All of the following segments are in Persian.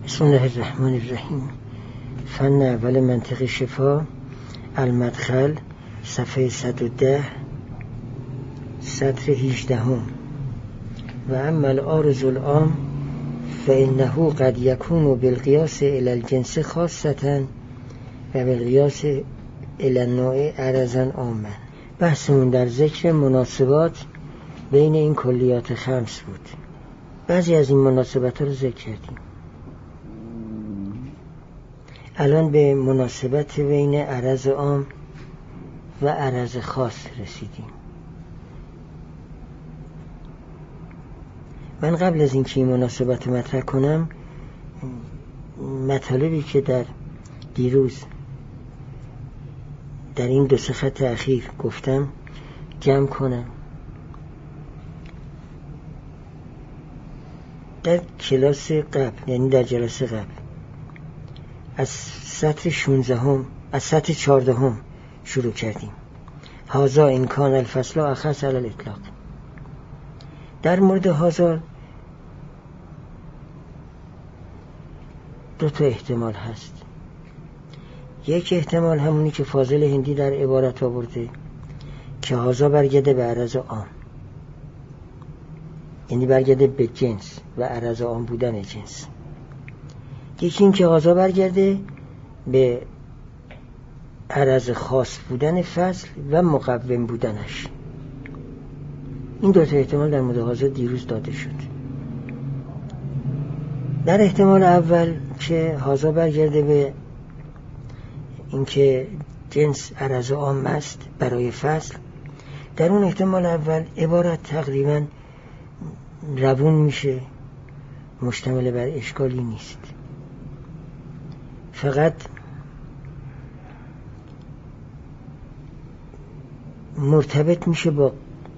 بسم الله الرحمن الرحیم. فن اول منطق شفا، المدخل، صفحه 110، سطر 18. و اما العارض العام فإنه قد يكون بالقياس إلى الجنس خاصة و بالقياس إلى النوع عرضا عاما. بحثمون در ذکر مناسبات بین این کلیات خمس بود. بعضی از این مناسبات رو ذکر کردیم. الان به مناسبت بین عرض عام و عرض خاص رسیدیم. من قبل از اینکه این مناسبت مطرح کنم، مطالبی که در دیروز در این 2 خط اخیر گفتم جمع کنم. در کلاس قبل، یعنی در جلسه قبل، از سطر 16 از سطر 14 شروع کردیم. هذا این کان الفصل اخص علی الاطلاق. در مورد هذا 2 احتمال هست. یک احتمال همونی که فاضل هندی در عبارت آورده که هذا برگرده به عرض عام، یعنی برگرده به جنس و عرض عام بودن جنس. یکی این که هذا برگرده به عرض خاص بودن فصل و مقوم بودنش. این 2 احتمال در مورد هذا دیروز داده شد. در احتمال اول که هذا برگرده به اینکه جنس عرض عام است برای فصل، در اون احتمال اول عبارت تقریبا روون میشه، مشتمل بر اشکالی نیست. فقط مرتبط میشه با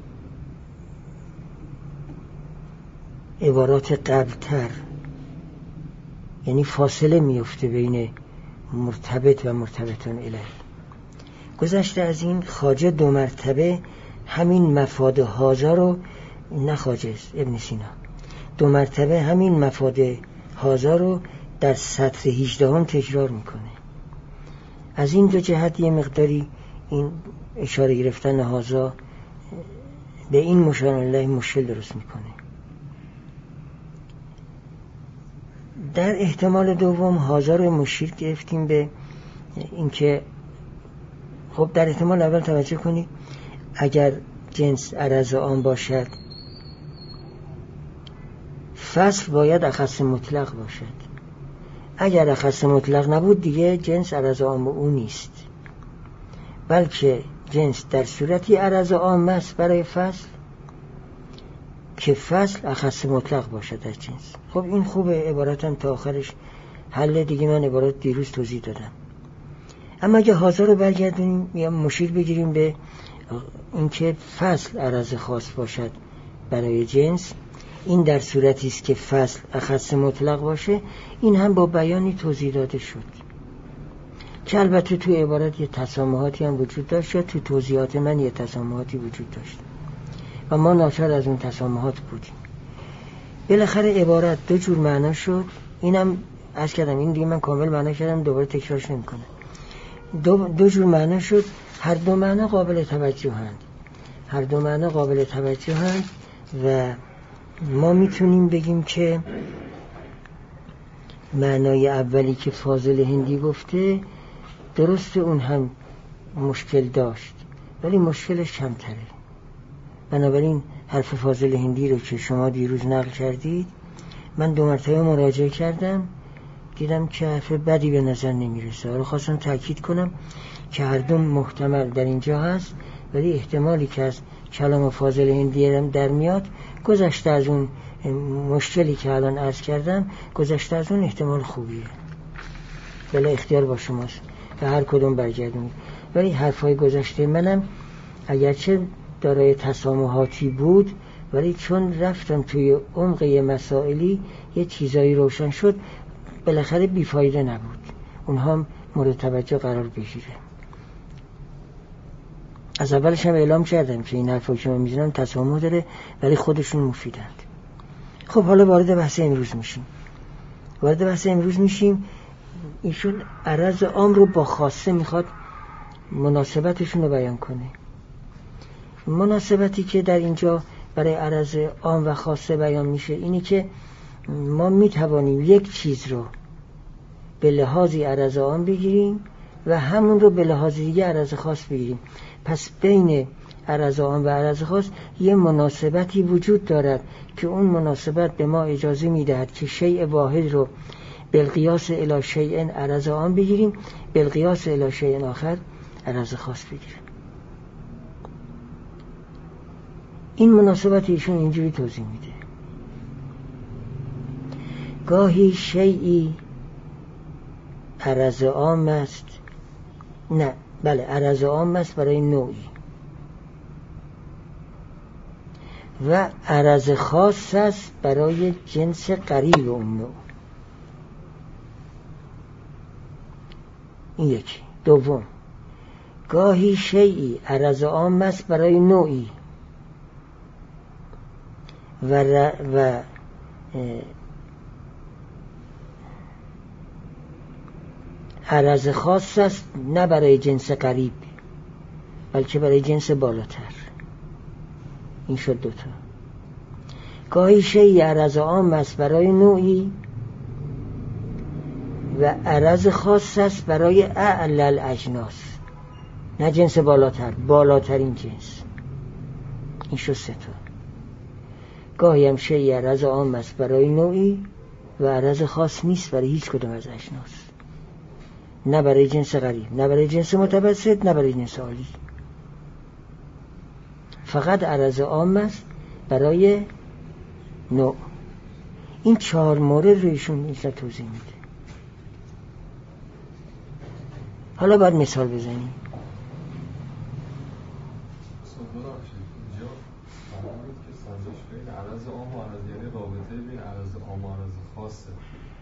عبارات قبلتر، یعنی فاصله میفته بین مرتبط و مرتبطون الیه. گذشته از این خواجه 2 مرتبه همین مفاد هذا رو، نه خواجه ابن سینا، 2 مرتبه همین مفاد هذا رو در سطر 18 تکرار میکنه. از این 2 جهت یه مقداری این اشاره گرفتن هذا به این مشار الله مشکل درست میکنه. در احتمال دوم هذا رو مشیر گرفتیم به اینکه خب در احتمال اول توجه کنید، اگر جنس عرض عام باشد فصل باید اخص مطلق باشد. اگر اخص مطلق نبود دیگه جنس عرض عام او نیست، بلکه جنس در صورتی عرض عام است برای فصل که فصل اخص مطلق باشد از جنس. خب این خوبه، عبارتم تا آخرش حل دیگه. من عبارت دیروز توضیح دادم. اما اگه هذا رو برگردونیم یا مشیر بگیریم به اینکه فصل عرض خاص باشد برای جنس، این در صورتی است که فصل اخص مطلق باشه. این هم با بیانی توضیح داده شد که البته تو عبارت یه تسامحاتی هم وجود داشت، یا تو توضیحات من یه تسامحاتی وجود داشت و ما ناچار از اون تسامحات بودیم. بالاخره عبارت 2 جور معنا شد. اینم عرض کردم، این دیگه من کامل معنا کردم، دوباره تکرارش نمی‌کنم. 2 جور معنا شد. هر 2 معنا قابل توجهند. هر 2 معنا قابل توجهند و ما میتونیم بگیم که معنای اولی که فاضل هندی گفته درسته، اون هم مشکل داشت ولی مشکلش کمتره. بنابراین حرف فاضل هندی رو که شما دیروز نقل کردید من 2 مرتبه مراجعه کردم، دیدم که حرف بدی به نظر نمیرسه. حالا خواستم تأکید کنم که هر 2 محتمل در اینجا هست، ولی احتمالی که از کلام فاضل هندی در میاد گذشته از اون مشکلی که الان عرض کردم، گذشته از اون احتمال خوبیه. بلا اختیار با شماست و هر کدوم برگردونید. ولی حرفای گذشته منم اگرچه دارای تسامحاتی بود، ولی چون رفتم توی عمق مسائلی یه چیزایی روشن شد، بالاخره بیفایده نبود، اونها مورد توجه قرار بگیره. از اولش هم اعلام کردم که این حرفایی که من میزنم تسامح داره ولی خودشون مفیدند. خب حالا وارد بحث امروز میشیم. وارد بحث امروز میشیم. ایشون عرض عام رو با خاصه میخواد مناسبتشون رو بیان کنه. مناسبتی که در اینجا برای عرض عام و خاصه بیان میشه اینی که ما میتوانیم یک چیز رو به لحاظی عرض عام بگیریم و همون رو به لحاظ دیگه عرض خاص بگیریم. پس بین عرض عام و عرض خاص یه مناسبتی وجود دارد که اون مناسبت به ما اجازه میدهد که شیء واحد رو بالقیاس الی شیء عرض عام بگیریم، بالقیاس الی شیء آخر عرض خاص بگیریم. این مناسبت ایشون اینجوری توضیح میده: گاهی شیئی عرض عام است، عرض عام است برای نوعی و عرض خاص است برای جنس قریب اون نوع. این یکی. دوم، گاهی شیئی عرض عام است برای نوعی و عرض خاص است نه برای جنس قریب بلکه برای جنس بالاتر. این شد دوتا. گاهی شیء عرض عام است برای نوعی و عرض خاص است برای اعلی الاجناس، نه جنس بالاترین جنس. این شد سه تا. گاهی هم شیء عرض عام است برای نوعی و عرض خاص نیست برای هیچ کدوم از اجناس، نه برای جنس قریب، نه برای جنس متوسط، نه برای جنس عالی. فقط عرض عام است برای نوع. این 4 مورد رو ایشون اینجا توضیح میده. حالا باید مثال بزنیم. عرض عام و عرض، یعنی رابطه بین عرض عام و عرض خاصه.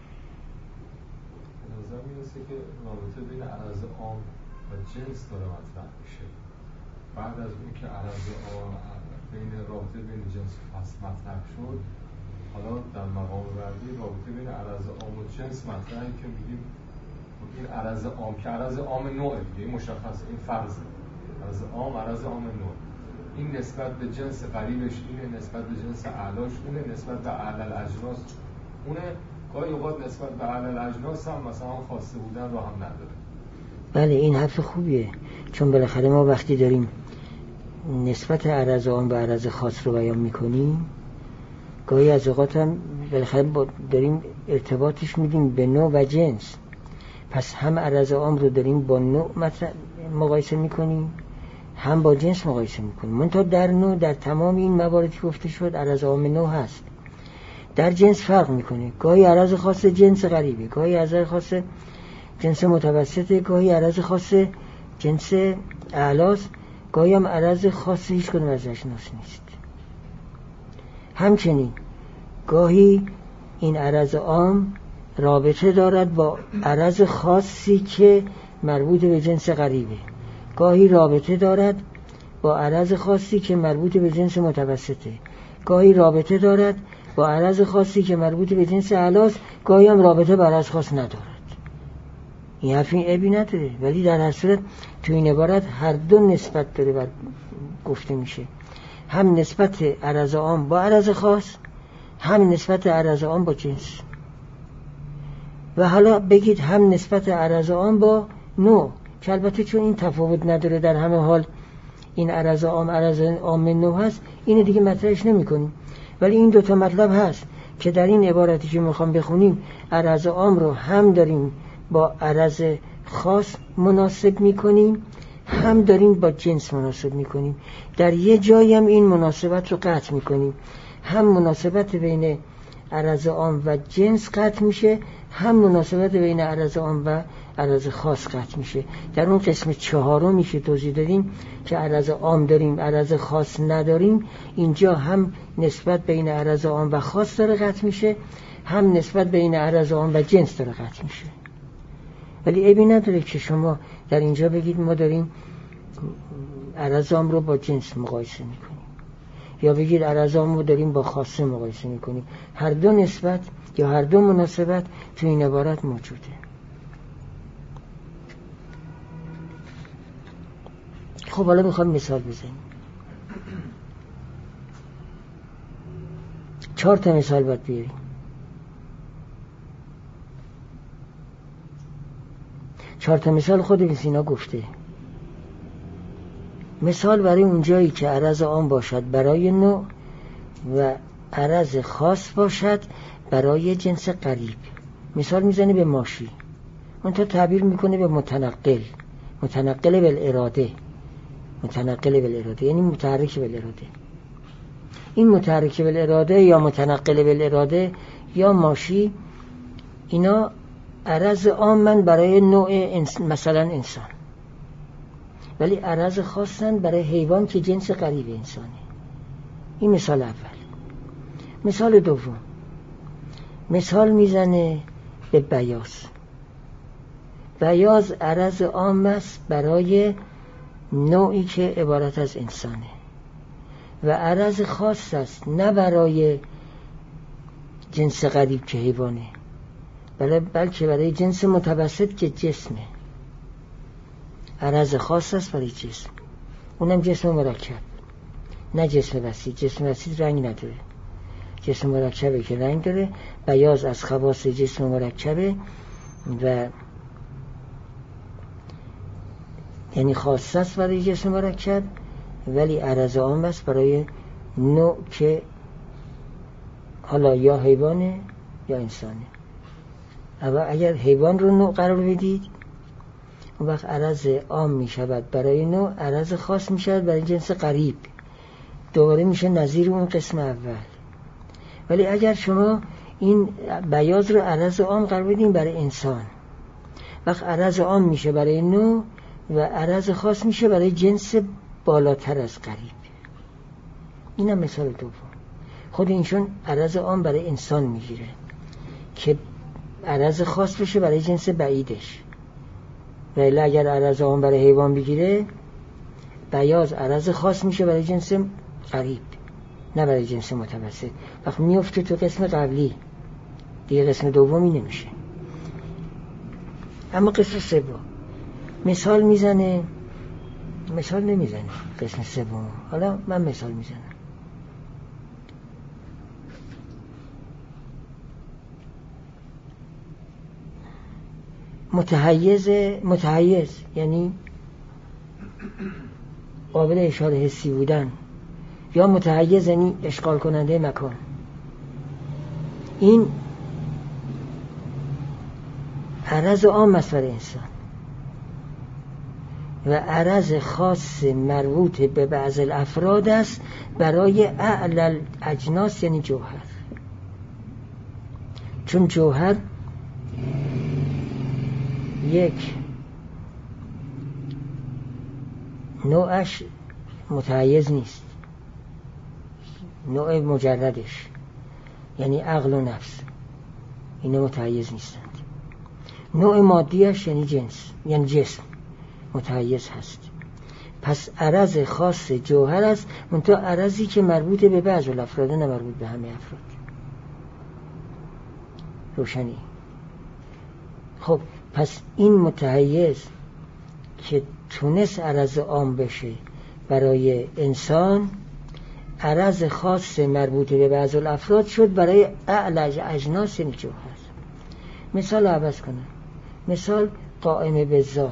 به نظر میرسه که رابطه بین عرض عام و جنس داره مطرح میشه. بعد از اون که عرض عام بین رابطه بین جنس خاص مطرح شد، حالا در مقام بعدی رابطه بین عرض عام و جنس مطرحه که میگیم این عرض عام که عرض عام نوع دیگه، این مشخصه، این فرضه. عرض عام نوع. این نسبت به جنس قریبش اینه، نسبت به جنس اعلاش اونه، نسبت به اعلی الاجناس اونه. گاهی اوقات نسبت به اعلی الاجناس هم مثلا خاصه بودن رو هم نداره. بله، این حرف خوبیه، چون بالاخره ما وقتی داریم نسبت عرض عام و عرض خاص رو بیان میکنیم، گاهی از اوقات هم بالاخره داریم ارتباطش میدیم به نوع و جنس. پس هم عرض عام رو داریم با نوع مقایسه میکنیم، هم با جنس مقایسه میکنیم. منتها در نوع، در تمام این مواردی گفته شد عرض عام نوع هست. در جنس فرق میکنه. گاهی عرض خاص جنس غریبه، گاهی عرض خاص جنس متوسطه، گاهی عرض خاص جنس اعلاست، گاهی هم عرض خاص هیچ کدوم از اجناس نیست. همچنین گاهی این عرض عام رابطه دارد با عرض خاصی که مربوط به جنس غریبه، گاهی رابطه دارد با عرض خاصی که مربوط به جنس متوسطه، گاهی رابطه دارد با عرض خاصی که مربوط به جنس اعلاست، گاهی هم رابطه با عرض خاص ندارد. این حرف این عیبی نداره، ولی در هر صورت تو این عبارت هر دو نسبت داره و گفته میشه، هم نسبت عرض عام با عرض خاص، هم نسبت عرض عام با جنس. و حالا بگید هم نسبت عرض عام با نوع، که البته چون این تفاوت نداره در همه حال این عرض عام نوع هست، اینو دیگه مطرحش نمی کنیم. ولی این دوتا مطلب هست که در این عبارتی که میخوام بخونیم عرض عام رو هم داریم با عرض خاص مناسب میکنیم، هم داریم با جنس مناسب میکنیم. در یه جایی هم این مناسبت رو قطع میکنیم، هم مناسبت بین عرض عام و جنس قطع میشه، هم مناسبت بین عرض عام و عرض خاص قطع میشه. در اون قسم 4 میشه توضیح دادیم که عرض عام داریم عرض خاص نداریم. اینجا هم نسبت بین عرض عام و خاص داره قطع میشه، هم نسبت بین عرض عام و جنس داره قطع میشه. ولی عیبی نداره که شما در اینجا بگید ما داریم عرض عام رو با جنس مقایسه میکنیم. یا بگید عرض عام رو داریم با خاصه مقایسه میکنیم. هر دو نسبت یا هر دو مناسبت تو این عبارت موجوده. خب حالا میخوام مثال بزنیم. 4 تا مثال باید بیاریم. چهار تا مثال خود ابن سینا گفته. مثال برای اون جایی که عرض عام باشد برای نوع و عرض خاص باشد برای جنس قریب. مثال میزنه به ماشی، اون تا تعبیر میکنه به متنقل بالاراده، متنقل بالاراده یعنی متحرک بالاراده. این متحرک بالاراده یا متنقل بالاراده یا ماشی، اینا عرض عامن برای نوع مثلا انسان، ولی عرض خاصن برای حیوان که جنس قریب انسانه. این مثال اول. مثال دوم، مثال میزنه به بیاض. بیاض عرض عام است برای نوعی که عبارت از انسانه و عرض خاص است نه برای جنس قریب که حیوانه، بلکه برای جنس متوسط که جسمه. عرض خاص است برای جسم، اونم جسم مرکب، نه جسم وسیع. جسم وسیع رنگ نداره، جسم مرکبه که رنگ داره. بیاض از خواص جسم مرکبه و یعنی خاص است برای جسم مرکب، ولی عرض عام است برای نوع که حالا یا حیوانه یا انسانه. اما اگر حیوان رو نوع قرار بدید، اون وقت عرض عام می شود برای نوع، عرض خاص می شود برای جنس قریب، دوباره میشه نظیر اون قسم اول. ولی اگر شما این بیاض رو عرض عام قرار بدین برای انسان، وقت عرض عام میشه برای نوع و عرض خاص میشه برای جنس بالاتر از قریب. اینم مثال دوم. خود اینشون عرض عام برای انسان میگیره که عرض خاص بشه برای جنس بعیدش، ولی اگر عرض عام برای حیوان بگیره، بیاض عرض خاص میشه برای جنس قریب نه برای جنس متوسط. وقت میفته تو قسم قبلی، دیگه قسم دومی نمیشه. اما قسم سوم مثال میزنه، مثال نمیزنه قسم سوم. حالا من مثال میزنم. متحیز یعنی قابل اشاره حسی بودن، یا متحیز یعنی اشغال کننده مکان. این عرض عام است برای انسان و عرض خاص مربوط به بعض الافراد است برای اعلی اجناس یعنی جوهر. چون جوهر یک نوعش متحیز نیست، نوع مجردش یعنی عقل و نفس اینا متحیز نیستند. نوع مادیش یعنی جنس یعنی جسم متحیز هست. پس عرض خاص جوهر است، منتها عرضی که مربوط به بعض الافراد نه مربوط به همه افراد. روشنی؟ خب پس این متحیز که تونست عرض عام بشه برای انسان، عرض خاص مربوط به بعض الافراد شد برای اعلی اجناس یعنی جوهر. مثال عوض کنم. مثال قائم به ذات.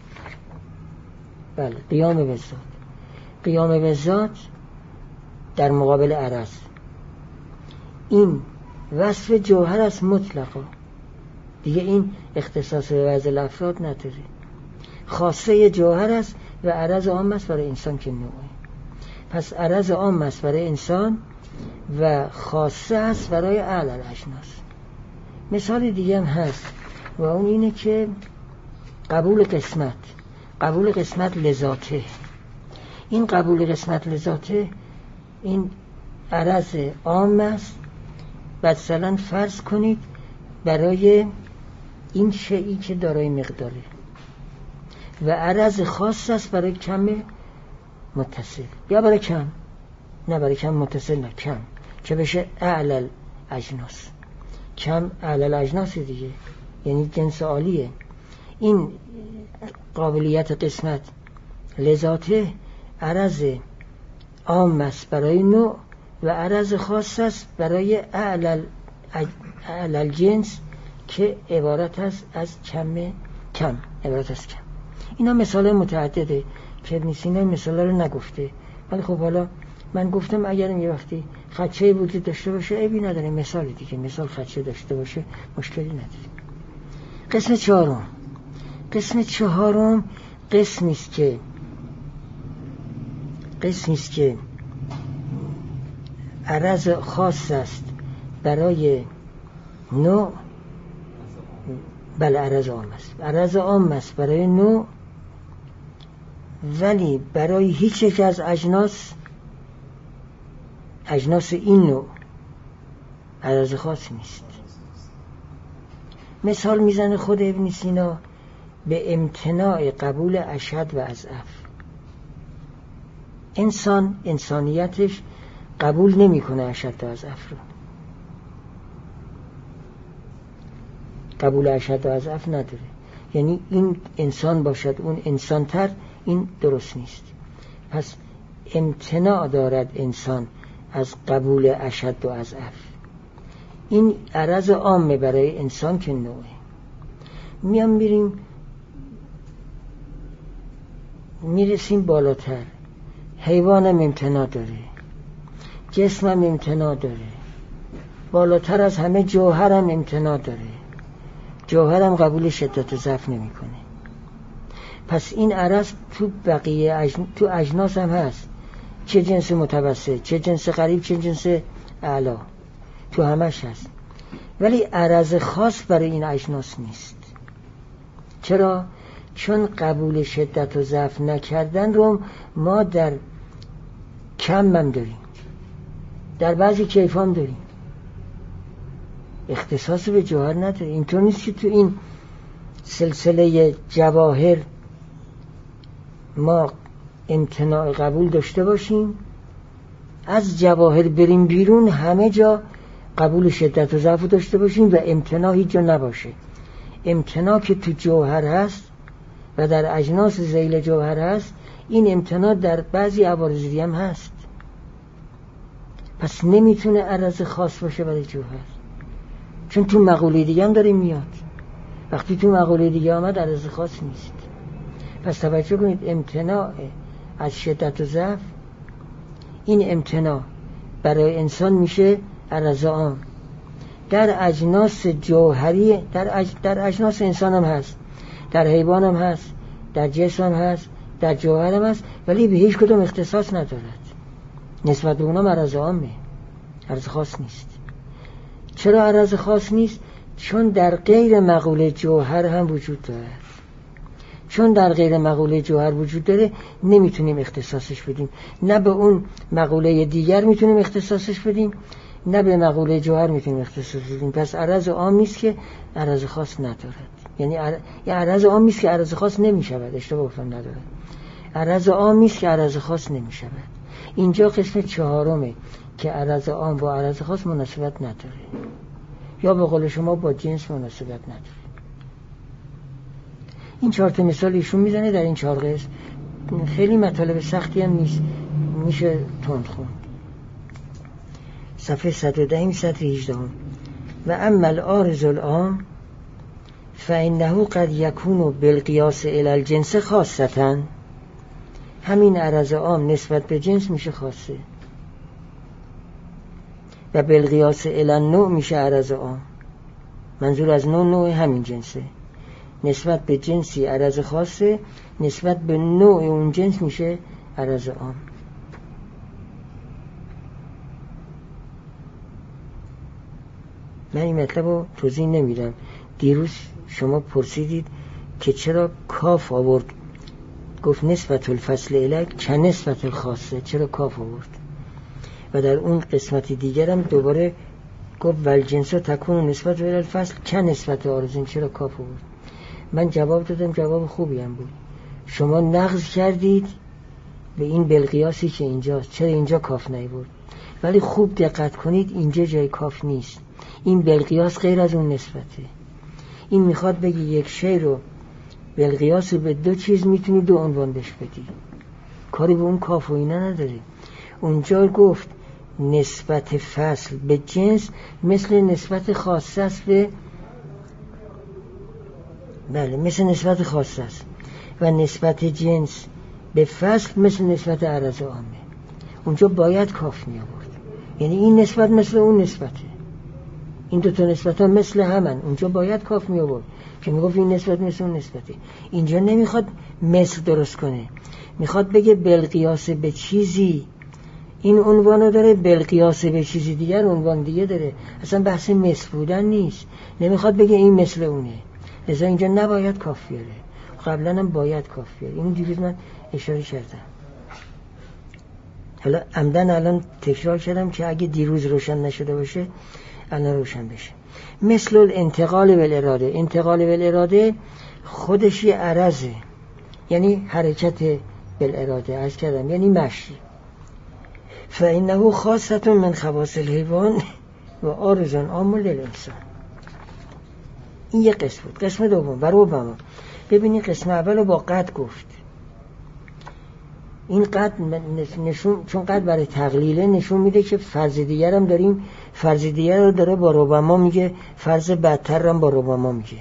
بله، قیام به ذات. قیام به ذات در مقابل عرض، این وصف جوهر است مطلقا، دیگه این اختصاص به بعض الافراد نداره. خاصه جوهر است و عرض عام است برای انسان که نوعه. پس عرض عام است برای انسان و خاصه است برای اعلی الاجناس. مثال دیگه هم هست و اون اینه که قبول قسمت لذاته. این قبول قسمت لذاته این عرض عام است. مثلا فرض کنید برای این شیئی که دارای مقداره و عرض خاص است برای کم متصل یا برای کم. نه برای کم متصل، نه کم که بشه اعلل اجناس. کم اعلل اجناس دیگه، یعنی جنس عالیه. این قابلیت قسمت لذاته عرض عام است برای نوع و عرض خاص است برای اعلل جنس که عبارت است از کم عبارت است کم. اینا مثال متعدده که ابن سینا مثال رو نگفته، ولی خب حالا من گفتم اگر یه وقتی خدشه وجود داشته باشه عیبی نداره، مثال دیگه، مثال خدشه داشته باشه مشکلی نداره. قسم چهارم قسمی است که عرض خاص است برای نوع، بله عرض عام است برای نوع، ولی برای هیچ یک از اجناس این نوع عرض خاص نیست. مثال میزنه خود ابن سینا به امتناع قبول اشد و اضعف. انسانیتش قبول نمیکنه اشد و اضعف رو، قبول اشد و اضعف نداره، یعنی این انسان باشد اون انسان تر، این درست نیست. پس امتناع دارد انسان از قبول اشد و اضعف. این عرض عامه برای انسان که نوعه. میرسیم بالاتر، حیوانم امتناع داره، جسمم امتناع داره، بالاتر از همه جوهرم امتناع داره، جوهرم قبول شدت و ضعف نمیکنه. پس این عرض تو بقیه تو اجناس هم هست، چه جنس متوسط، چه جنس قریب، چه جنس اعلا، تو همش هست، ولی عرض خاص برای این اجناس نیست. چرا؟ چون قبول شدت و ضعف نکردن رو ما در کم هم داریم، در بعضی کیف هم داریم، اختصاص به جوهر نداره. اینطور نیست که تو این سلسله جواهر ما امتناع قبول داشته باشیم، از جواهر بریم بیرون همه جا قبول شدت و ضعف داشته باشیم و امتناع هیچ جا نباشه. امتناع که تو جوهر هست و در اجناس ذیل جوهر هست، این امتناع در بعضی عوارض دیگه هم هست. پس نمیتونه عرض خاص باشه برای جوهر، چون تو مقوله دیگه هم داره میاد. وقتی تو مقوله دیگه آمد عرض خاص نیست. پس توجه کنید، امتناع از شدت و ضعف، این امتناع برای انسان میشه عرض عام. در اجناس جوهری، در اجناس انسان هم هست، در حیوان هم هست، در جسم هم هست، در جوهر هم هست، ولی به هیچ کدوم اختصاص ندارد. نسبت به اونا عرض عامه، عرض خاص نیست. چرا عرض خاص نیست؟ چون در غیر مقوله جوهر هم وجود دارد. چون در غیر مقوله جوهر وجود داره، نمیتونیم اختصاصش بدیم، نه به اون مقوله دیگر میتونیم اختصاصش بدیم، نه به مقوله جوهر میتونیم اختصاص بدیم. پس عرض عام نیست که عرض خاص ندارد. یعنی عرض عام نیست که عرض خاص نمیشود، اشتباه گفتم، ندارد. عرض عام نیست که عرض خاص نمیشود. اینجا قسم چهارمه که عرض عام با عرض خاص مناسبت نداره، یا به قول شما با جنس مناسبت نداره. این 4 تا مثال ایشون میزنه در این 4 قسم. خیلی مطالب سختی هم نیست، میشه تند خوند. صفحه 110 سطر 18. و اما العارض العام فانه قد یکون بالقیاس الی الجنس خاصه. همین عرض عام نسبت به جنس میشه خاصه و بالقیاس الی النوع میشه عرض عام. منظور از نوع همین جنسه. نسبت به جنسی عرض خاصه، نسبت به نوع اون جنس میشه عرض عام. من این مطلب رو توضیح نمیدم. دیروز شما پرسیدید که چرا کاف آورد، گفت نسبت الفصل الک که نسبت الخاصه، چرا کاف آورد؟ و در اون قسمت دیگرم دوباره گفت والجنس تکون نسبت الفصل که نسبت عارضین، چرا کاف آورد؟ من جواب دادم، جواب خوبی هم بود. شما نقض کردید به این بالقیاسی که اینجاست. چرا اینجا کاف نیورد؟ ولی خوب دقت کنید اینجا جای کاف نیست. این بالقیاس غیر از اون نسبته. این میخواد بگی یک شی رو بالقیاس به دو چیز میتونی دو عنوان بهش بدی، کاری به اون کاف و اینا نداره. اونجا گفت نسبت فصل به جنس مثل نسبت خاصه است به مثل نسبت خاصه است و نسبت جنس به فصل مثل نسبت عرض عامه. اونجا باید کاف می آورد، یعنی این نسبت مثل اون نسبته، این دو تا نسبت ها مثل همن. اونجا باید کاف می آورد که می گفت این نسبت مثل اون نسبته. اینجا نمیخواد مثل درست کنه، میخواد بگه بالقیاس به چیزی این عنوانو داره، بالقیاس به چیزی دیگر عنوان دیگه داره. اصلا بحث مثل بودن نیست، نمیخواد بگه این مثل اونه، لذا اینجا نباید کاف بیاره. قبلا هم باید کاف بیاره. این دیروز من اشاره کردم، حالا عمدن الان تکرار کردم که اگه دیروز روشن نشده باشه الان روشن بشه. مثل الانتقال بالاراده، انتقال بالاراده خودش یه عرضه، یعنی حرکت بالاراده عرض کردم، یعنی مشی. فإنه خاصة من خواص الحیوان و عارض عام للانسان. این یک قسم بود. قسم دوم و ربما، ببینید قسم اول رو با قد گفت. این قد نشون، چون قد برای تقلیله نشون میده که فرض دیگر هم داریم، فرض دیگر رو داره با ربما میگه، فرض بدتر هم با ربما میگه.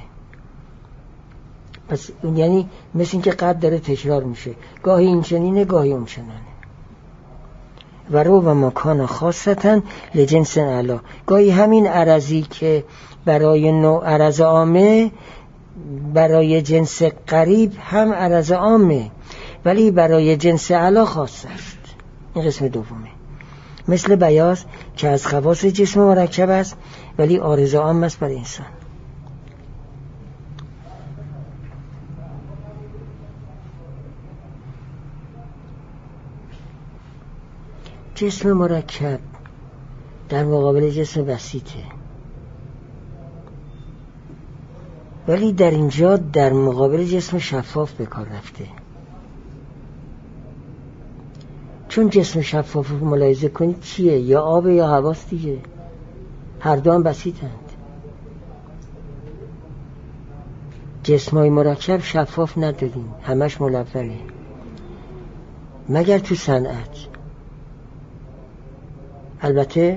پس یعنی مثل این که قد داره تکرار میشه، گاهی این چنینه گاهی اون چنانه. و ربما کان خاصتاً لجنس اعلی، گاهی همین عرضی که برای نوع عرض عامه برای جنس قریب هم عرض عامه، ولی برای جنس اعلی خاص است. این قسم دومه. مثل بیاض که از خواص جسم مرکب است ولی عارض عام است برای انسان. جسم مرکب در مقابل جسم بسیطه، ولی در اینجا در مقابل جسم شفاف به کار رفته. چون جسم شفاف رو ملاحظه کنید چیه؟ یا آب یا هواست دیگه، هر دو هم بسیطند. جسمای مرکب شفاف نداریم، همش ملونه، مگر تو صنعت. البته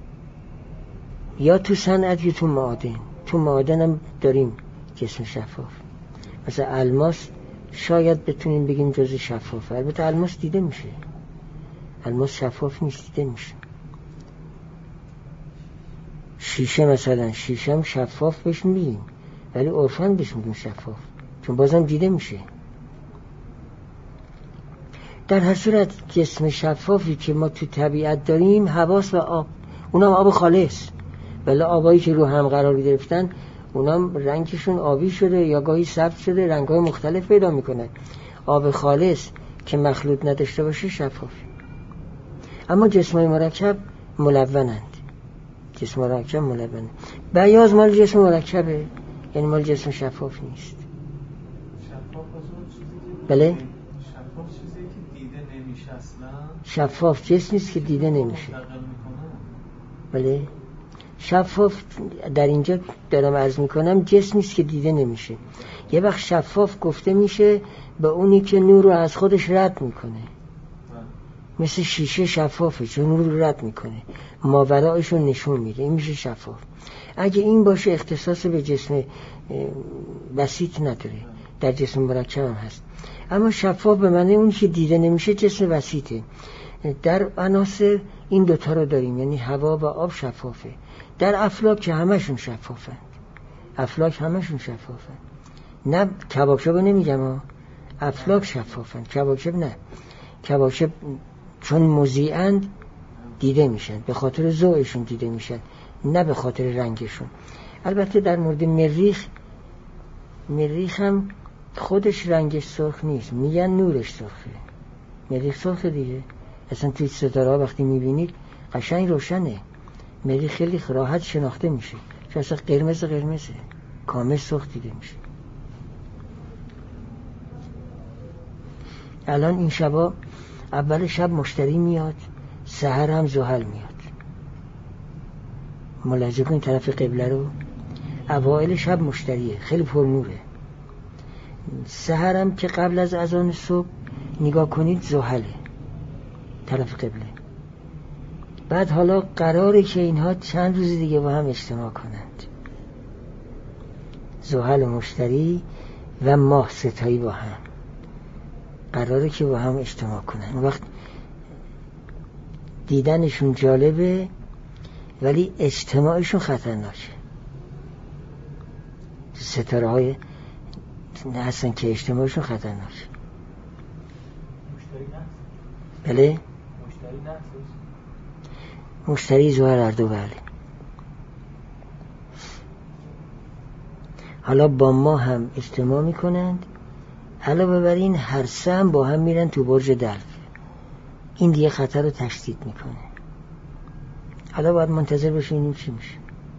یا تو صنعت یا تو معادن. تو معادن هم داریم جسم شفاف، مثلا الماس شاید بتونیم بگیم جزء شفافه. البته الماس دیده میشه، الماس شفاف نیست، دیده میشه. شیشه مثلا، شیشه هم شفاف بهش میگیم ولی عرفاً بهش میگیم شفاف، چون بازم دیده میشه. در هر صورت جسم شفافی که ما تو طبیعت داریم هواست و آب، اونم آب خالص، ولی آبایی که رو هم قرار گرفتن اونم رنگشون آبی شده یا گاهی سبز شده، رنگ‌های مختلف پیدا میکنه. آب خالص که مخلوط نداشته باشه شفاف. اما جسمای مرکب ملونند، جسم مرکب ملونند. بیاض مال جسم مرکبه، یعنی مال جسم شفاف نیست. شفاف بله؟ شفاف چیزی که دیده نمیشه اصلا. شفاف جسمی است که دیده نمیشه. بله؟ شفاف در اینجا دارم عرض میکنم جسمی است که دیده نمیشه. یه وقت شفاف گفته میشه به اونی که نور رو از خودش رد میکنه، مثل شیشه شفافه چون نور رو رد میکنه، ماورایش رو نشون میده، این میشه شفاف. اگه این باشه اختصاص به جسم بسیط نداره، در جسم مرکب هم هست. اما شفاف به معنی اون که دیده نمیشه جسم بسیطه. در عناصر این دوتا رو داریم، یعنی هوا و آب شفافه. در افلاک که همشون شفافه، افلاک همشون شفافه. نه کباکشب نمیگم، افلاک شفافن، کباکشب نه. کباکشب چون مضیئند دیده میشن، به خاطر ضوءشون دیده میشن، نه به خاطر رنگشون. البته در مورد مریخ هم خودش رنگش سرخ نیست، میگن نورش سرخه. مریخ سرخه دیگه، اصلا توی ستاره ها وقتی میبینید قشنگ روشنه. مریخ خیلی راحت شناخته میشه، چون اصلا قرمزه کامل سرخ دیده میشه. الان این شبا اول شب مشتری میاد، سحر هم زحل میاد. ملاحظه کنید طرف قبله رو، اوائل شب مشتریه، خیلی پرنوره. سحر هم که قبل از اذان صبح نگاه کنید زحله طرف قبله. بعد حالا قراره که اینها چند روز دیگه با هم اجتماع کنند، زحل مشتری و ماه ستایی با هم قراره که با هم اجتماع کنند. اون وقت دیدنشون جالبه ولی اجتماعشون خطرناکه. ستاره های هستن که اجتماعشون خطرناکه. بله؟ مشتری زحل هر دو بله. حالا با ما هم اجتماع میکنند، علاوه بر این هر سه هم با هم میرن تو برج دلو. این دیگه خطر رو تشدید میکنه. حالا باید منتظر باشیم چی میشه.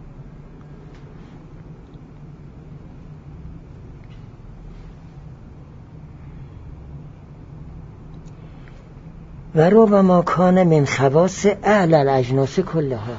و ربما کان من خواص اهل الاجناس کلها.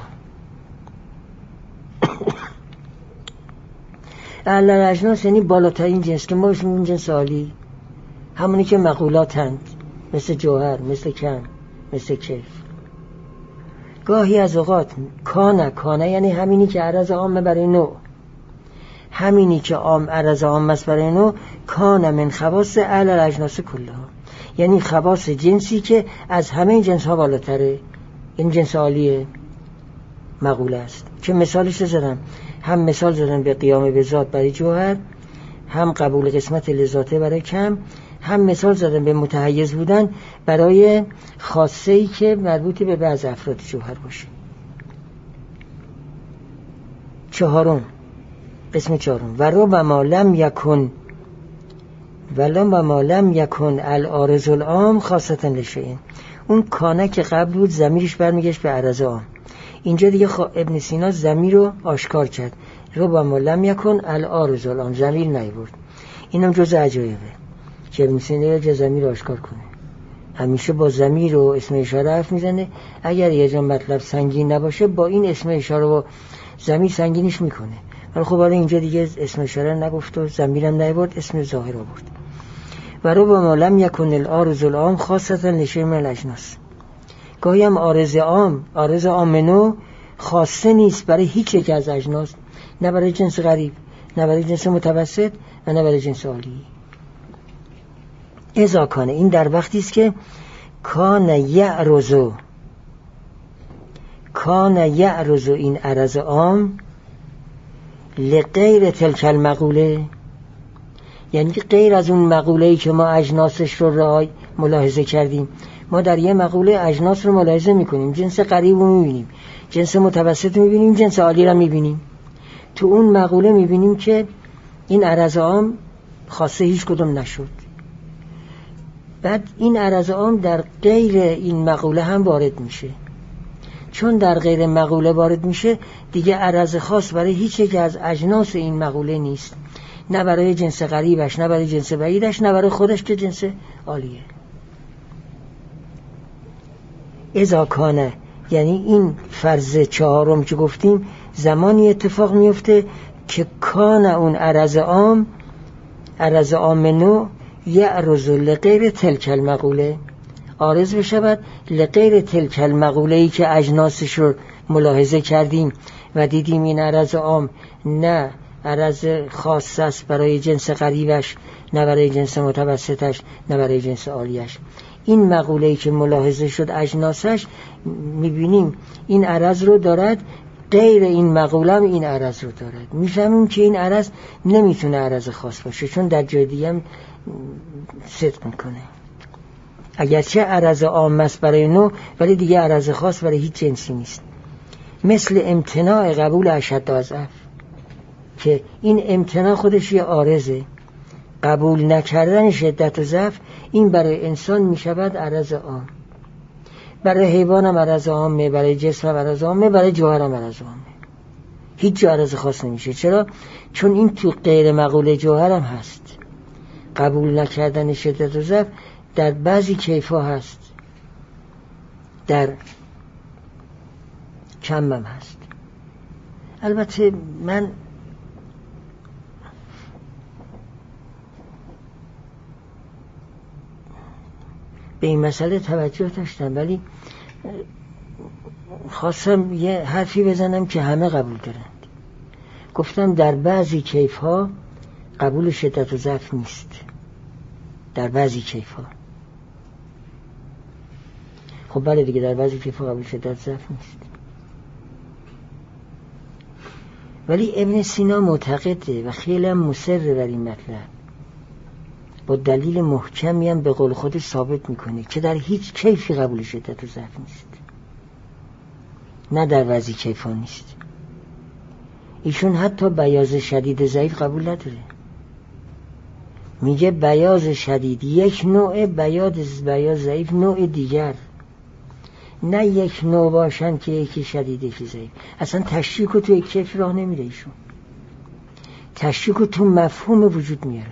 اهل الاجناس یعنی بالاترین جنس که ما بهش میگیم جنس عالی، همونی که مقولاتند، مثل جوهر، مثل کم، مثل کیف. گاهی از اوقات کانه یعنی همینی که عرض عامه برای نوع، همینی که عرض عامه است برای نوع، کان من خواص اهل الاجناس کلها، یعنی خواص جنسی که از همه جنس ها بالاتره، این جنس عالیه مقوله است. که مثالش رو زدم، هم مثال زدم به قیام به ذات برای جوهر، هم قبول قسمت لذاته برای کم، هم مثال زدم به متحیز بودن برای خاصه‌ای که مربوط به بعض افراد جوهر باشه. قسم چهارم و ربما لم یکن العارض العام خاصة لشیء. اون کانه که قبل بود ضمیرش برمیگشت به عرض عام، اینجا دیگه ابن سینا ضمیر رو آشکار کرد. ربما لم یکن العارض العام، ضمیر نیورد. اینم جز عجایبه که ابن سینا جز ضمیر آشکار کنه. همیشه با ضمیر و اسم اشاره حرف میزنه. اگر یه جا مطلب سنگین نباشه با این اسم اشاره و ضمیر سنگینش میکنه. ولی خب حالا اینجا دیگه اسم اشاره نگفت و ضمیرم نیورد، اسم ظاهر آورد. و ربما لم یکن العارض العام خاصة لشیء من الاجناس. گاهی هم عارض عام نو خاصه نیست برای هیچ یک از اجناس، نه برای جنس غریب، نه برای جنس متوسط و نه برای جنس عالی. اذا کانه، این در وقتی است که کان یعرض این عرض عام لغیر تلک المقوله، یعنی غیر از اون مقوله‌ای که ما اجناسش رو ملاحظه کردیم. ما در یه مقوله اجناس رو ملاحظه میکنیم، جنس قریب رو میبینیم، جنس متوسط رو میبینیم، جنس عالی رو میبینیم. تو اون مقوله میبینیم که این عرض عام خاصه هیچ کدوم نشد. بعد این عرض عام در غیر این مقوله هم وارد میشه. چون در غیر مقوله وارد میشه دیگه عرض خاص برای هیچ یک از اجناس این مقوله نیست، نه برای جنس قریبش، نه برای جنس بعیدش، نه برای خودش که جنس عالیه. اذا کانه، یعنی این فرض چهارم که گفتیم زمانی اتفاق میفته که کان اون عرض عام نوع یعرض لغیر تلک المقوله، عارض بشود لغیر تلک المقوله ای که اجناسش رو ملاحظه کردیم و دیدیم این عرض عام نه عرض خاص است برای جنس قریبش، نه برای جنس متوسطش، نه برای جنس عالیش. این مقوله‌ای که ملاحظه شد اجناسش، میبینیم این عرض رو دارد، غیر این مقوله هم این عرض رو دارد. میفهمیم که این عرض نمیتونه عرض خاص باشه چون در جای دیگه هم صدق میکنه. اگرچه عرض عام است برای نوع ولی دیگه عرض خاص برای هیچ جنسی نیست. مثل امتناع قبول اشد و اضعف که این امتناع خودش یه عارضه، قبول نکردن شدت و ضعف این برای انسان میشود عرض عام، برای حیوان هم عرض عامه، برای جسم هم عرض عامه، برای جوهر هم عرض عامه. هیچ جا عرض خاص نمیشه. چرا؟ چون این تو غیر مقوله جوهر هم هست. قبول نکردن شدت و ضعف در بعضی کیفا هست، در کمم هست. البته من به این مسئله توجه داشتم، ولی خواستم یه حرفی بزنم که همه قبول دارند. گفتم در بعضی کیف ها قبول شدت و ضعف نیست، در بعضی کیف ها. خب بله دیگه، در بعضی کیف ها قبول شدت و ضعف نیست. ولی ابن سینا معتقده و خیلی هم مصر بر این مطلب، با دلیل محکمی هم به قول خودش ثابت میکنه که در هیچ کیفی قبول شدت و ضعف نیست، نه در بعضی کیف ها نیست. ایشون حتی بیاض شدید ضعیف قبول نداره. میگه بیاض شدید یک نوع، بیاض ضعیف نوع دیگر، نه یک نوع باشن که یکی شدید یکی ضعیف. اصلا تشریک رو تو یک کیف راه نمیره ایشون، تشریک رو تو مفهوم وجود میاره،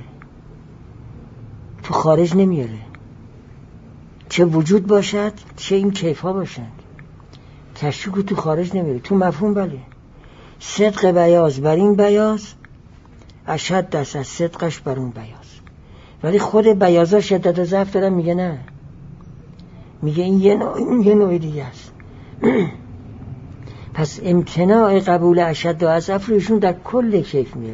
تو خارج نمیاره. چه وجود باشد چه این کیف ها باشند، تشریک رو تو خارج نمیاره، تو مفهوم بله. صدق بیاض بر این بیاض اشد دست از صدقش بر اون بیاض. ولی خود بیاضا شدت و ضعف دارن، میگه نه، میگه این یه نوع دیگه است. پس امتناع قبول اشد و اضعف رو ایشون در کل کیف میاره.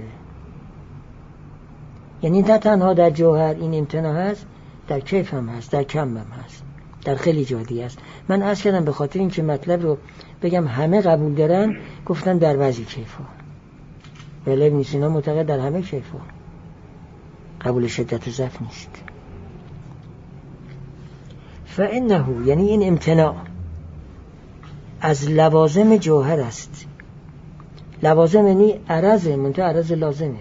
یعنی نه تنها در جوهر این امتناع هست، در کیف هم هست، در کم هم هست، در خیلی جادی هست. من عرض کردم به خاطر این که مطلب رو بگم همه قبول دارن، گفتن در بعضی کیف ها. ولی ابن سینا معتقد در همه کیف ها قبول شدت و ضعف نیست. فانه یعنی این امتناع از لوازم جوهر است. لوازم یعنی عرض، منتها عرض لازمه.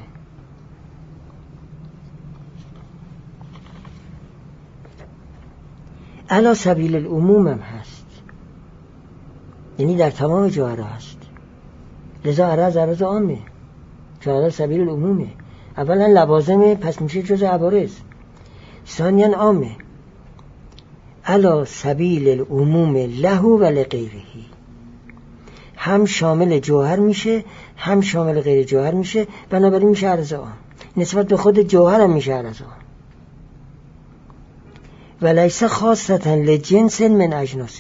علی سبیل العموم هم هست، یعنی در تمام جوهر هست. لذا عرض عامه، چون علی سبیل العمومه. اولا لوازمه، پس میشه جز عوارض. ثانیا عامه، علی سبیل العموم له و لغیره، هم شامل جوهر میشه هم شامل غیر جوهر میشه، بنابراین میشه عرض عام. نسبت به خود جوهر هم میشه عرض عام. و لیس خاصتا لجنس من اجناسه،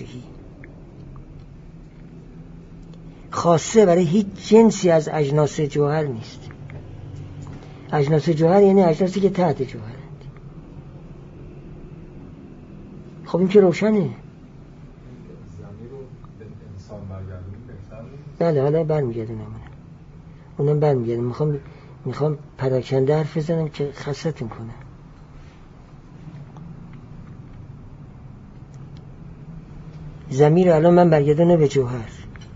خاصه برای هیچ جنسی از اجناس جوهر نیست. اجناس جوهر یعنی اجناسی که تحت جوهرند. خب این که روشنه. زمین رو به انسان برگردونی بهتر نیست؟ بله حالا برمیگردونم اونم برمیگردونم. میخوام پراکنده حرف بزنم که خستتون کنم. ضمیر الان من برگردونه به جوهر.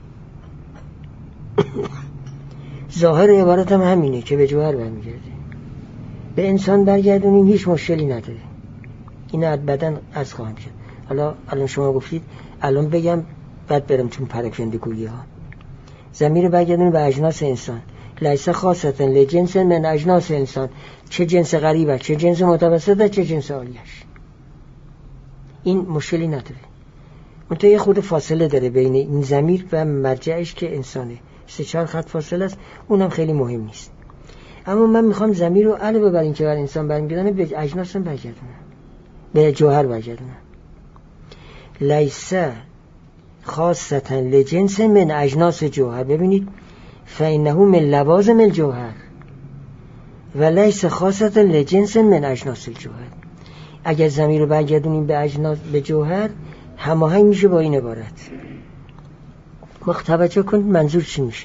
ظاهر عبارت هم همینه که به جوهر برمیگرده. به انسان برگردونیم هیچ مشکلی نداره. این بعداً از خواهم کرد. الان شما گفتید، الان بگم بعد برم چون پراکنده گویی ها. ضمیر برگردونه به اجناس انسان. لیس خاصتا لجنس من اجناس انسان، چه جنس غریبه، چه جنس متوسطه، چه جنس عالیش. این مشکلی نداره. منتها یه خود فاصله داره بین این ضمیر و مرجعش که انسانه. 3-4 خط فاصله است، اونم خیلی مهم نیست. اما من میخوام ضمیر رو علاوه بر این که بر انسان برمیگردونه به اجناس هم برگردونم، به جوهر برگردونم. لیس خاصتا لجنس من اجناس جوهر. ببینید فانه من لوازم الجوهر و لیس خاصتا لجنس من اجناس الجوهر. اگر ضمیر رو برگردونیم به اجناس، به جوهر، هماهنگ میشه با این عبارت. توجه کنید منظور چی میشه.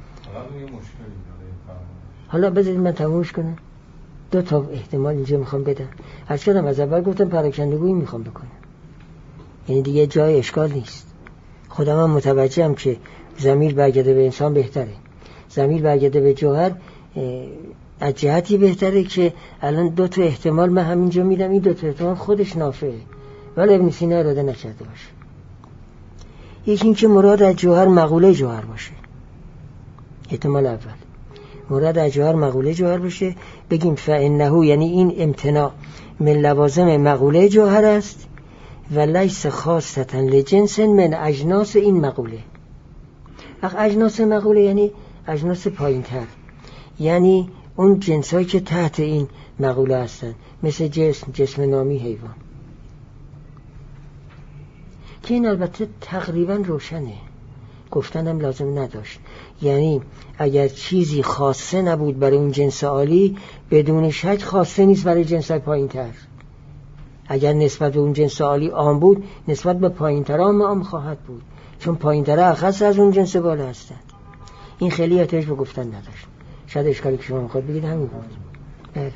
حالا بذارید من تمومش کنم. 2 تا احتمال اینجا میخوام بدم. هر چقدر از اول گفتم پراکندگویی میخوام بکنم، یعنی دیگه جای اشکال نیست. خودم هم متوجهم که ضمیر برگرده به انسان بهتره، ضمیر برگرده به جوهر از جهتی بهتره که الان 2 تا احتمال من همینجا میدم. این 2 تا احتمال خودش نافعه، ولی ابن سینا اراده نکرده باشه. یکی این که مراد از جوهر مقوله جوهر باشه. احتمال اول مراد از جوهر مقوله جوهر باشه، بگیم فانه یعنی این امتناع من لوازم مقوله جوهر است و لیس خاصة لجنس من اجناس این مقوله. اجناس مقوله یعنی اجناس پایین تر، یعنی اون جنسایی که تحت این مقوله هستن، مثل جسم نامی، حیوان، که این البته تقریبا روشنه، گفتنم لازم نداشت. یعنی اگر چیزی خاصه نبود برای اون جنس عالی، بدون شک خاصه نیست برای جنسای پایین تر. اگر نسبت به اون جنس عالی عام بود، نسبت به پایین تر عام خواهد بود، چون پایین تر اخص از اون جنس بالا هستند. این خیلی احتیاج به گفتن نداشت. شاید اشکالی که شما میخواد بگید همین بود. بله.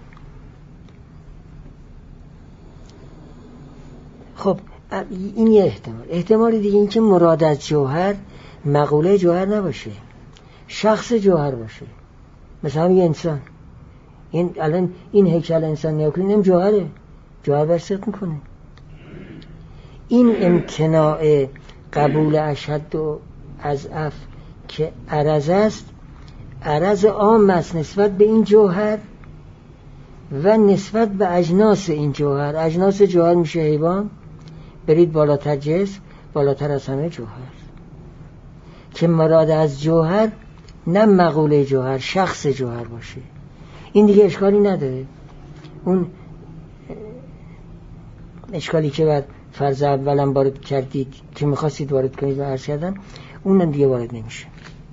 خب این یه احتمال دیگه این که مراد از جوهر مقوله جوهر نباشه، شخص جوهر باشه. مثلا یه انسان، این الان این هیکل انسان نگاه کنیم جوهره، جوهر برصد میکنه. این امتناع قبول اشد و اضعف که عرض است، عرض عام است نسبت به این جوهر و نسبت به اجناس این جوهر. اجناس جوهر میشه حیوان، برید بالاتر جسم، بالاتر از همه جوهر. که مراد از جوهر نه مقوله جوهر، شخص جوهر باشه. این دیگه اشکالی نداره. اون اشکالی که بعد فرض اولم وارد کردید که میخواستید وارد کنید و عرض کردم، اونم دیگه وارد نمیشه،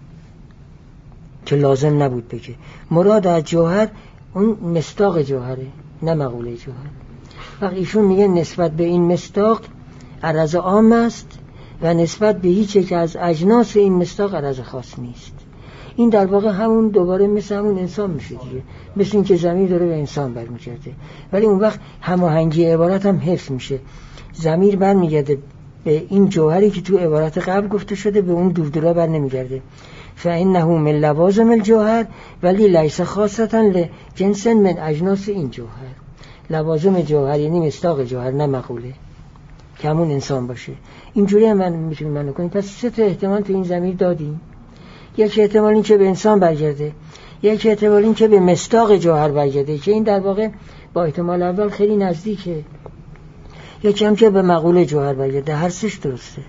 که لازم نبود بگه. مراد از جوهر اون مصداق جوهره، نه مقوله جوهر. وقت ایشون میگه نسبت به این مصداق عرض عام است و نسبت به هیچ یک از اجناس این مصداق عرض خاص نیست. این در واقع همون دوباره مثل همون انسان میشه دیگه، مثل این که ضمیر داره به انسان برمیگرده، ولی اون وقت هماهنگی عبارت هم حفظ میشه. ضمیر برمیگرده به این جوهری که تو عبارت قبل گفته شده، به اون دودلا بر نمیگرده. فإنه من لوازم الجوهر ولی لیس خاصة لجنس من اجناس این جوهر. لوازم جوهر یعنی مصداق جوهر، نه مقوله، که همون انسان باشه. اینجوری هم من میتونیم معنی کنیم. پس سه تا احتمال تو این ضمیر دادیم. یک احتمال این که به انسان برگرده، یک احتمال این که به مصداق جوهر برگرده، که این در واقع با احتمال اول خیلی نزدیکه. یکی هم که به مقوله جوهر برگرده. هر سش درسته.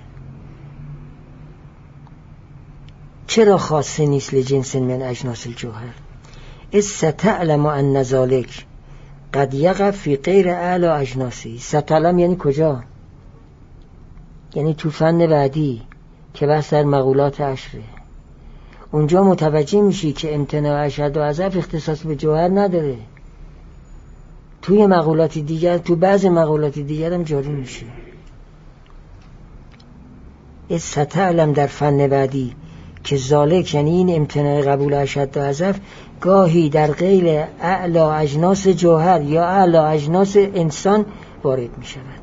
چرا خاصه نیست لجنس من اجناس الجوهر؟ ستعلم ان ذلک قد یقع فی غیر اعلی اجناسی. ستعلم یعنی کجا؟ یعنی تو فن بعدی که بحث در مقولات عشره. اونجا متوجه میشی که امتناع اشد و اضعف اختصاص به جوهر نداره. توی مقولات دیگر، تو بعض مقولات دیگر هم جاری میشه. ستعلم در فن بعدی که ذالک یعنی این امتناع قبول اشد و اضعف گاهی در غیر اعلی اجناس جوهر یا اعلی اجناس انسان وارد می شود.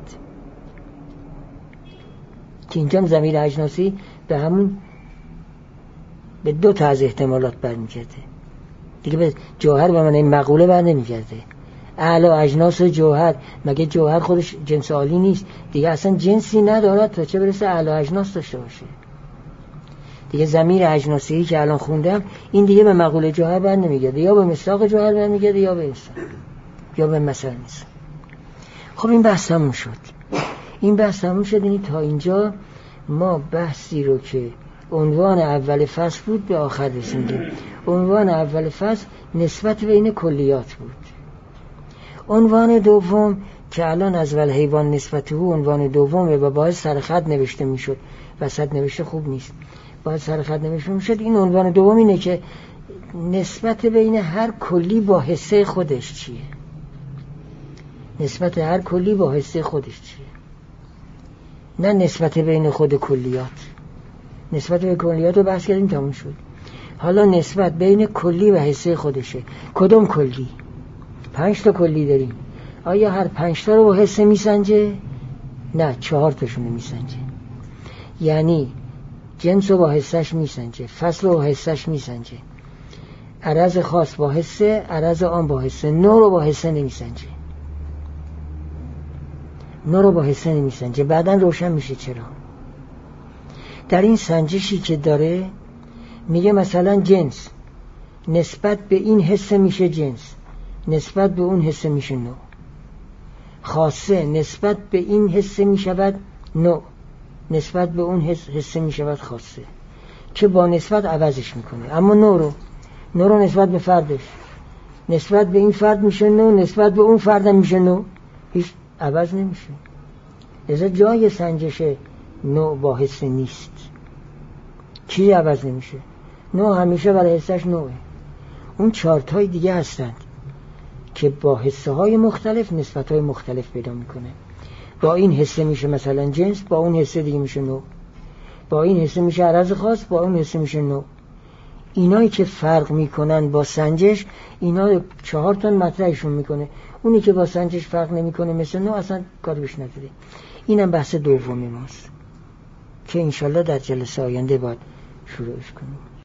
که اینجا ضمیر اجناسی به همون به دو تا از احتمالات برمیگرده دیگه. به جوهر به معنی مقوله بر نمیگرده. اعلی اجناس جوهر، مگه جوهر خودش جنس عالی نیست دیگه؟ اصلا جنسی ندارد تا چه برسه اعلی اجناس داشته باشه دیگه. ضمیر اجناسی که الان خوندم این دیگه به مقوله جوهر بر نمیگرده، یا به مصداق جوهر بر میگرده، یا به انسان، یا به مثل انسان. خب این بحث تموم شد. یعنی تا اینجا ما بحثی رو که عنوان اول فصل بود به آخر رسیدیم. عنوان اول فصل نسبت بین کلیات بود. عنوان دوم که الان از والحیوان نسبت او عنوان دومه و باید سرخط نوشته میشد، وسط نوشته خوب نیست، باید سرخط نوشته میشد. این عنوان دوم اینه که نسبت بین هر کلی با حصه خودش چیه. نسبت هر کلی با حصه خودش چیه، نه نسبت بین خود کلیات. نسبت به کلیات رو بحث کردیم، تموم شد. حالا نسبت بین کلی و حصه خودشه. کدوم کلی؟ 5 تا کلی داریم. آیا هر 5 تا رو با حصه میسنجه؟ نه، 4 تاشون رو میسنجه. یعنی جنس رو با حصهش میسنجه، فصل رو با حصهش میسنجه، عرض خاص با حصه، عرض عام با حصه. نوع رو با حصه نمیسنجه. بعداً روشن میشه چرا. در این سنجشی که داره میگه مثلا جنس نسبت به این حصه میشه جنس، نسبت به اون حصه میشه نوع. خاصه نسبت به این حسه می شود نوع، نسبت به اون حسه می شود خاصه که با نسبت عوضش میکنه. اما نوع رو نسبت به فردش، نسبت به این فرد میشه نوع، نسبت به اون فردم میشه نوع، هیچ عوض نمیشه. لذا جای سنجش نوع با حس نیست. چیزی عوض نمیشه، نوع همیشه برای حسش نوعه. اون چارتای دیگه هستند که با حسه های مختلف نسبت های مختلف پیدا میکنه. با این حسه میشه مثلا جنس، با اون حسه دیگه میشه نوع، با این حسه میشه عرض خاص، با اون حسه میشه نوع. اینایی که فرق میکنن با سنجش، اینا 4 تا مطرحشون میکنه. اونی که با سنجش فرق نمیکنه مثل نوع اصلا کاری بهش نداره. اینم بحث دومی ماست که انشالله در جلسه آینده باید شروعش کنیم.